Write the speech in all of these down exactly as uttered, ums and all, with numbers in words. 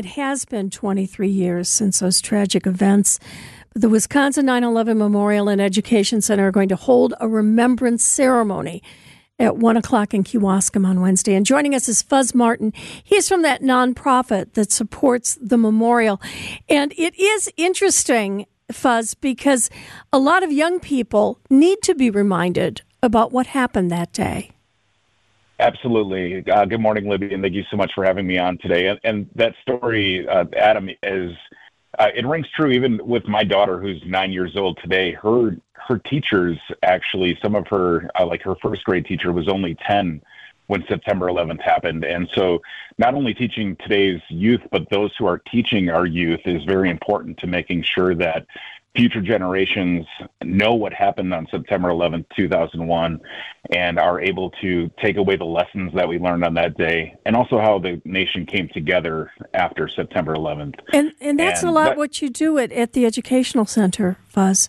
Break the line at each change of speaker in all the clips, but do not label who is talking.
It has been twenty-three years since those tragic events. The Wisconsin nine eleven Memorial and Education Center are going to hold a remembrance ceremony at one o'clock in Kewaskum on Wednesday. And joining us is Fuzz Martin. He's from that nonprofit that supports the memorial. And it is interesting, Fuzz, because a lot of young people need to be reminded about what happened that day.
Absolutely. Uh, good morning, Libby, and thank you so much for having me on today. And, and that story, uh, Adam, is uh, it rings true even with my daughter, who's nine years old today. Her her teachers, actually, some of her, uh, like her first grade teacher, was only ten when September eleventh happened. And so not only teaching today's youth, but those who are teaching our youth is very important to making sure that future generations know what happened on September eleventh, two thousand one, and are able to take away the lessons that we learned on that day, and also how the nation came together after September eleventh.
And and that's and a lot that, what you do at, at the Educational Center, Fuzz.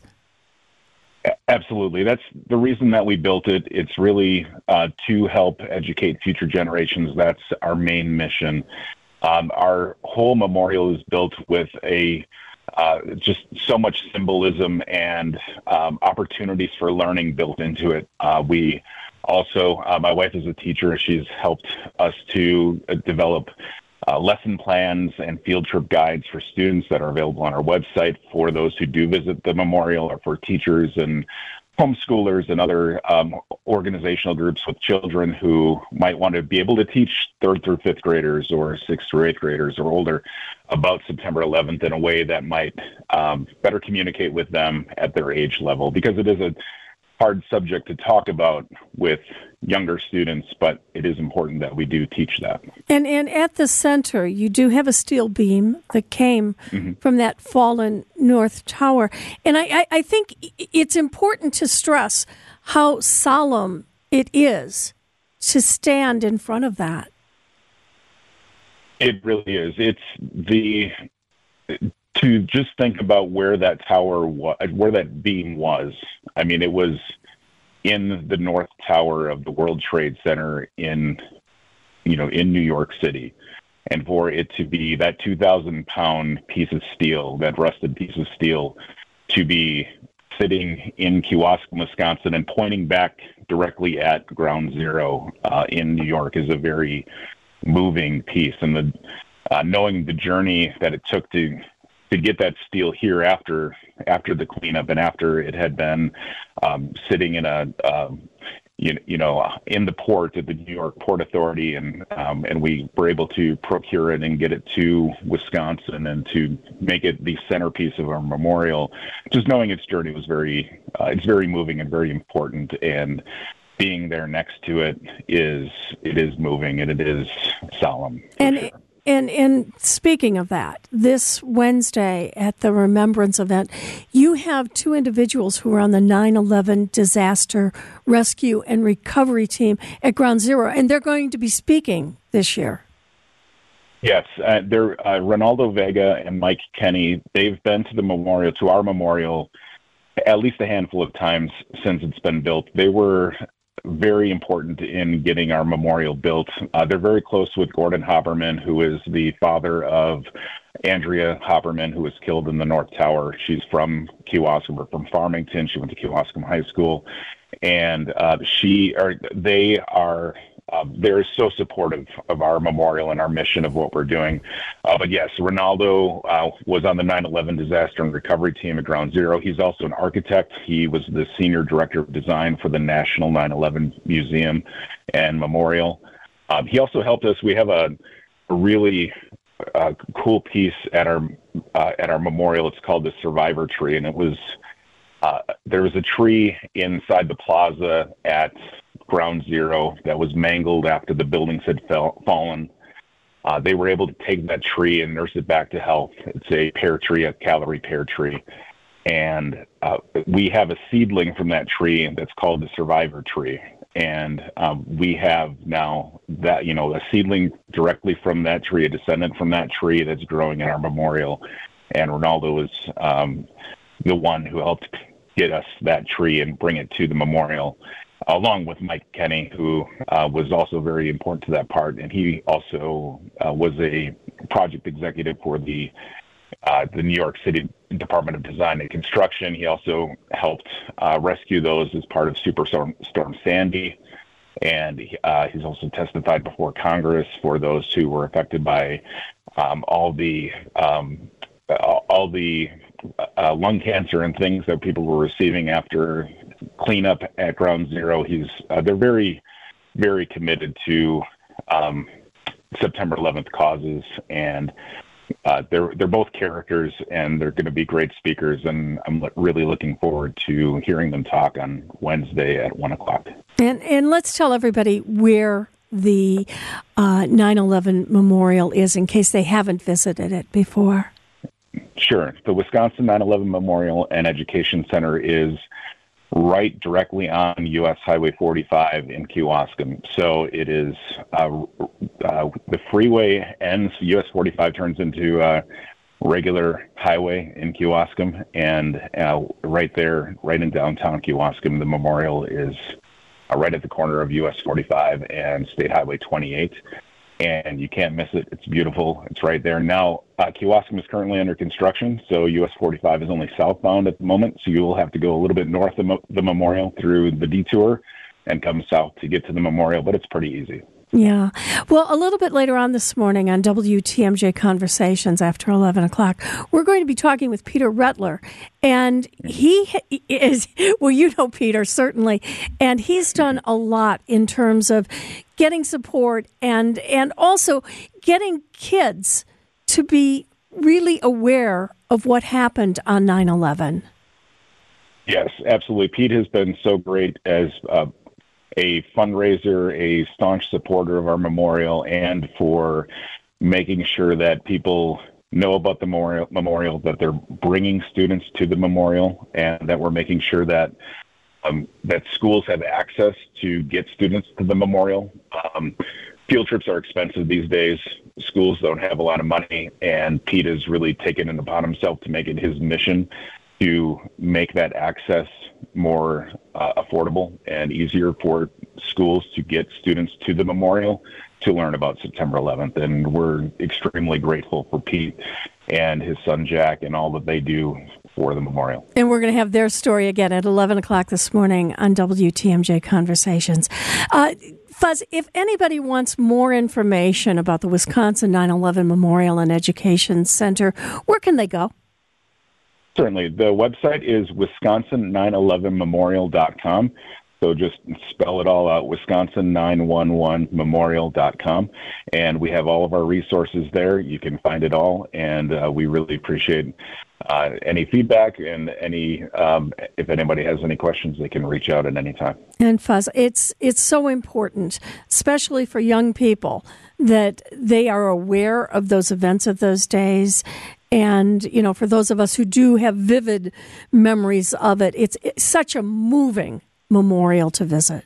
Absolutely. That's the reason that we built it. It's really uh, to help educate future generations. That's our main mission. Um, our whole memorial is built with a Uh, just so much symbolism and um, opportunities for learning built into it. Uh, we also, uh, my wife is a teacher. She's helped us to uh, develop uh, lesson plans and field trip guides for students that are available on our website for those who do visit the memorial, or for teachers and homeschoolers and other um, organizational groups with children who might want to be able to teach third through fifth graders or sixth through eighth graders or older about September eleventh in a way that might um, better communicate with them at their age level, because it is a hard subject to talk about with younger students, but it is important that we do teach that.
And and at the center, you do have a steel beam that came mm-hmm. from that fallen North Tower. And I, I, I think it's important to stress how solemn it is to stand in front of that.
It really is. It's the... To just think about where that tower was, where that beam was. I mean, it was in the North Tower of the World Trade Center in, you know, in New York City. And for it to be that two thousand pound piece of steel, that rusted piece of steel, to be sitting in Kewaskum, Wisconsin, and pointing back directly at Ground Zero uh, in New York is a very moving piece. And the uh, knowing the journey that it took to to get that steel here after after the cleanup, and after it had been um, sitting in a um, you, you know in the port at the New York Port Authority, and um, and we were able to procure it and get it to Wisconsin and to make it the centerpiece of our memorial. Just knowing its journey was very uh, it's very moving and very important, and being there next to it is it is moving and it is solemn.
And.
Sure.
It- And and speaking of that, this Wednesday at the Remembrance event, you have two individuals who are on the nine eleven Disaster Rescue and Recovery Team at Ground Zero, and they're going to be speaking this year.
Yes, uh, they're uh, Ronaldo Vega and Mike Kenny. They've been to the memorial, to our memorial, at least a handful of times since it's been built. They were very important in getting our memorial built. Uh, they're very close with Gordon Hopperman, who is the father of Andrea Hopperman, who was killed in the North Tower. She's from Kewaskum, or from Farmington. She went to Kewaskum High School, and uh, she, or they are Um, they're so supportive of our memorial and our mission of what we're doing. Uh, but yes, Ronaldo uh, was on the nine eleven Disaster and Recovery Team at Ground Zero. He's also an architect. He was the Senior Director of Design for the National nine eleven Museum and Memorial. Um, he also helped us. We have a, a really uh, cool piece at our uh, at our memorial. It's called the Survivor Tree, and it was uh, there was a tree inside the plaza at Ground Zero that was mangled after the buildings had fell, fallen. Uh, they were able to take that tree and nurse it back to health. It's a pear tree, a Callery pear tree. And uh, we have a seedling from that tree that's called the Survivor Tree. And um, we have now that, you know, a seedling directly from that tree, a descendant from that tree that's growing in our memorial. And Ronaldo is um, the one who helped get us that tree and bring it to the memorial. along with Mike Kenny, who uh, was also very important to that part. And he also uh, was a project executive for the uh, the New York City Department of Design and Construction. He also helped uh, rescue those as part of Superstorm Storm Sandy. And uh, he's also testified before Congress for those who were affected by um, all the um, all the uh, lung cancer and things that people were receiving after cleanup at Ground Zero. He's uh, they're very, very committed to um, September eleventh causes, and uh, they're they're both characters, and they're going to be great speakers. And I'm really looking forward to hearing them talk on Wednesday at one o'clock.
And and let's tell everybody where the uh, nine eleven Memorial is in case they haven't visited it before.
Sure. The Wisconsin nine eleven Memorial and Education Center is right directly on U S Highway forty-five in Kewaskum. So it is uh, uh, the freeway ends, U S forty-five turns into a regular highway in Kewaskum, and uh, right there, right in downtown Kewaskum, the memorial is uh, right at the corner of U S forty-five and State Highway twenty-eight. And you can't miss it. It's beautiful. It's right there. Now, uh, Kewaskum is currently under construction, so U S forty-five is only southbound at the moment, so you will have to go a little bit north of mo- the memorial through the detour and come south to get to the memorial, but it's pretty easy.
Yeah. Well, a little bit later on this morning on W T M J Conversations after eleven o'clock, we're going to be talking with Peter Rettler. And he is, well, you know Peter, certainly, and he's done a lot in terms of getting support and, and also getting kids to be really aware of what happened on nine eleven.
Yes, absolutely. Pete has been so great as uh, a fundraiser, a staunch supporter of our memorial, and for making sure that people know about the memorial, memorial, that they're bringing students to the memorial, and that we're making sure that um, that schools have access to get students to the memorial. Um, field trips are expensive these days. Schools don't have a lot of money, and Pete has really taken it upon himself to make it his mission to make that access more uh, affordable and easier for schools to get students to the memorial to learn about September eleventh. And we're extremely grateful for Pete and his son Jack and all that they do for the memorial.
And we're going to have their story again at eleven o'clock this morning on W T M J Conversations. Uh, Fuzz, if anybody wants more information about the Wisconsin nine eleven Memorial and Education Center, where can they go?
Certainly. The website is wisconsin nine eleven memorial dot com. So just spell it all out, wisconsin nine eleven memorial dot com. And we have all of our resources there. You can find it all. And uh, we really appreciate uh, any feedback and any, um, if anybody has any questions, they can reach out at any time.
And Fuzz, it's, it's so important, especially for young people, that they are aware of those events of those days. And, you know, for those of us who do have vivid memories of it, it's, it's such a moving memorial to visit.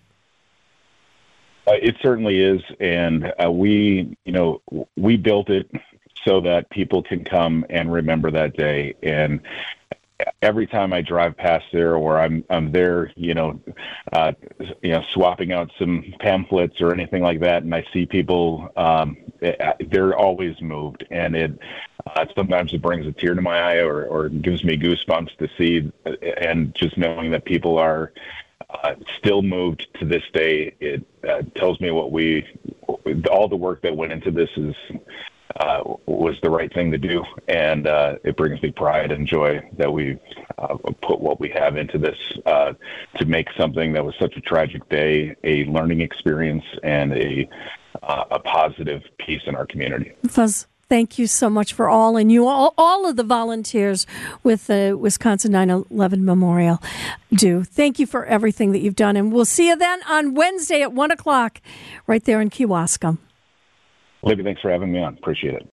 Uh, it certainly is. And uh, we, you know, we built it so that people can come and remember that day. And every time I drive past there, or I'm I'm there, you know, uh, you know, swapping out some pamphlets or anything like that, and I see people, um, they're always moved, and it uh, sometimes it brings a tear to my eye, or or gives me goosebumps to see, and just knowing that people are uh, still moved to this day. It uh, tells me what we, all the work that went into this is. Uh, was the right thing to do, and uh, it brings me pride and joy that we've uh, put what we have into this uh, to make something that was such a tragic day a learning experience and a uh, a positive piece in our community.
Fuzz, thank you so much for all, and you all, all of the volunteers with the Wisconsin nine eleven Memorial do. Thank you for everything that you've done, and we'll see you then on Wednesday at one o'clock right there in Kewaskum.
Libby, thanks for having me on. Appreciate it.